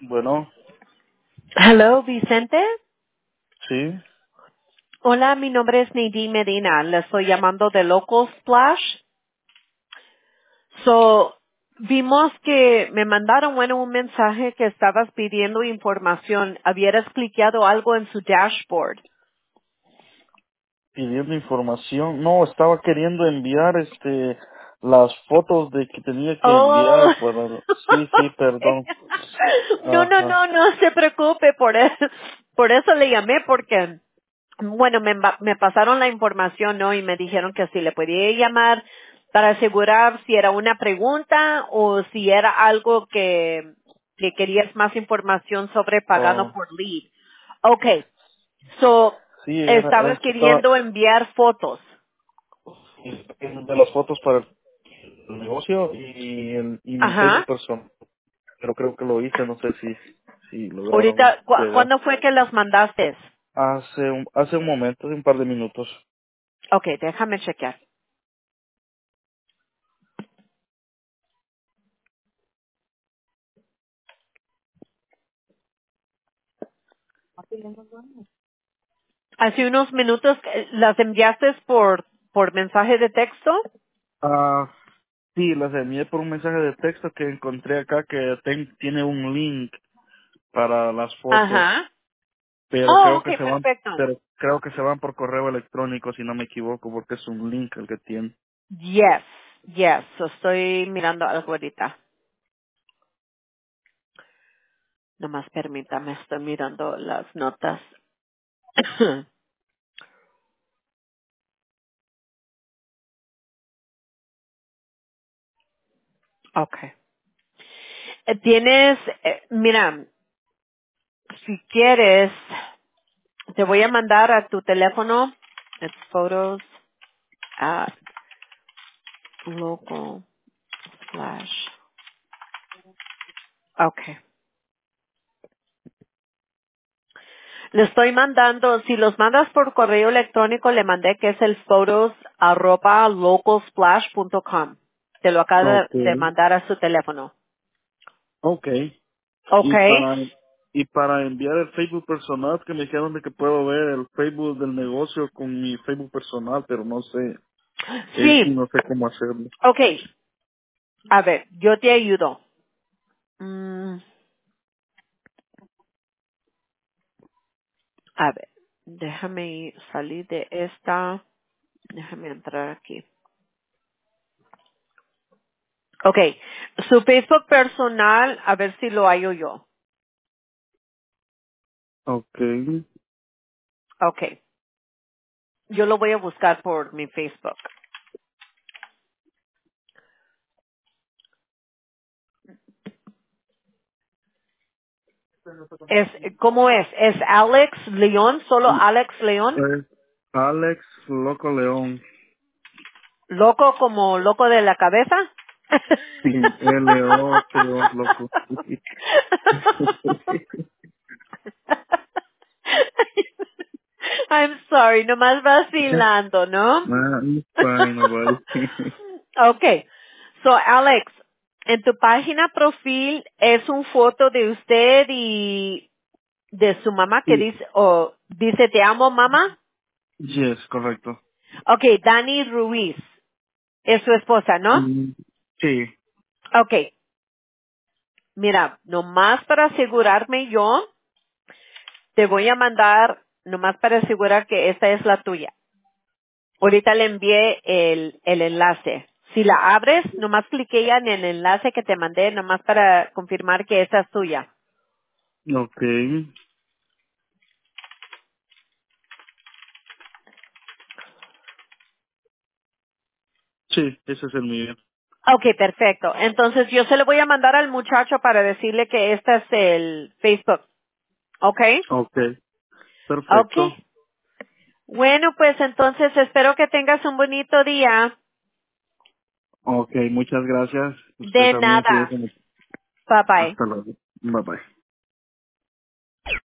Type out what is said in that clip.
Bueno, Hello, Vicente. sí, Hola, mi nombre es Nadine Medina. Le estoy llamando de Local Splash. Vimos que me mandaron, un mensaje que estabas pidiendo información. Habías clicado algo en su dashboard. pidiendo información. No, estaba queriendo enviar las fotos de que tenía que Oh, enviar para... Sí, sí, perdón. Ajá. no se preocupe por eso. Por eso le llamé porque me pasaron la información, ¿no? Y me dijeron que si le podía llamar para asegurar si era una pregunta o si era algo que querías más información sobre pagando Oh, por lead. Okay. So, sí, era, estabas es que estaba queriendo enviar fotos. de las fotos para el negocio y mi Facebook Ajá. personal. Pero creo que lo hice, no sé si lograron Ahorita, llegar. ¿cuándo fue que las mandaste? Hace un momento, hace un par de minutos. Okay, déjame chequear. Hace unos minutos, ¿las enviaste por mensaje de texto? Ah, sí, las envié por un mensaje de texto que encontré acá que tiene un link para las fotos, Ajá. pero Oh, okay, perfecto. creo que se van por correo electrónico si no me equivoco porque es un link el que tiene. Yes, yes. Estoy mirando algo ahorita. Nomás permítame, estoy mirando las notas. Okay. Mira, si quieres, te voy a mandar a tu teléfono. It's photos at local slash. Okay. Le estoy mandando, si los mandas por correo electrónico, le mandé que es el photos@localsplash.com. Te lo acabo de Okay, mandar a su teléfono. okay. Y Okay. para enviar el Facebook personal que me dijeron de que puedo ver el Facebook del negocio con mi Facebook personal, pero no sé, Sí. no sé cómo hacerlo. Okay. A ver, yo te ayudo. Mm, a ver, déjame salir de esta. Déjame entrar aquí. Okay. Su Facebook personal, a ver si lo hallo yo. Okay. Okay. Yo lo voy a buscar por mi Facebook. ¿Cómo es? ¿Es Alex León? ¿Solo Alex León? Es Alex Loco León. ¿Loco como loco de la cabeza? Sí, L-O-C-O, loco. I'm sorry, nomás vacilando, ¿no? It's fine, nobody. Okay. So, Alex, en tu página profil es un foto de usted y de su mamá que Sí, dice te amo mamá. yes, correcto. Okay, Dani Ruiz es su esposa, ¿no? Mm, sí, Okay. Mira, nomás para asegurarme yo, te voy a mandar, nomás para asegurar que esta es la tuya. Ahorita le envié el enlace. Si la abres, nomás clique ya en el enlace que te mandé, nomás para confirmar que esa es tuya. ok. Sí, ese es el mío. Okay, perfecto. Entonces yo se lo voy a mandar al muchacho para decirle que este es el Facebook. Okay. Ok, perfecto. Okay. Bueno, pues entonces espero que tengas un bonito día. Ok, muchas gracias. Usted De también, nada. cuídese mucho. Bye bye. Hasta luego. Bye bye.